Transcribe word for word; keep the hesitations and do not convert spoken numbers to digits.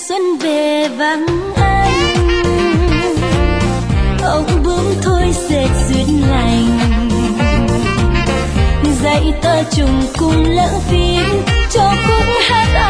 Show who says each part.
Speaker 1: xuân về vắng anh. Ông bướm thôi dệt duyên lành, dạy tơ trùng cùng lỡ phím cho khúc hát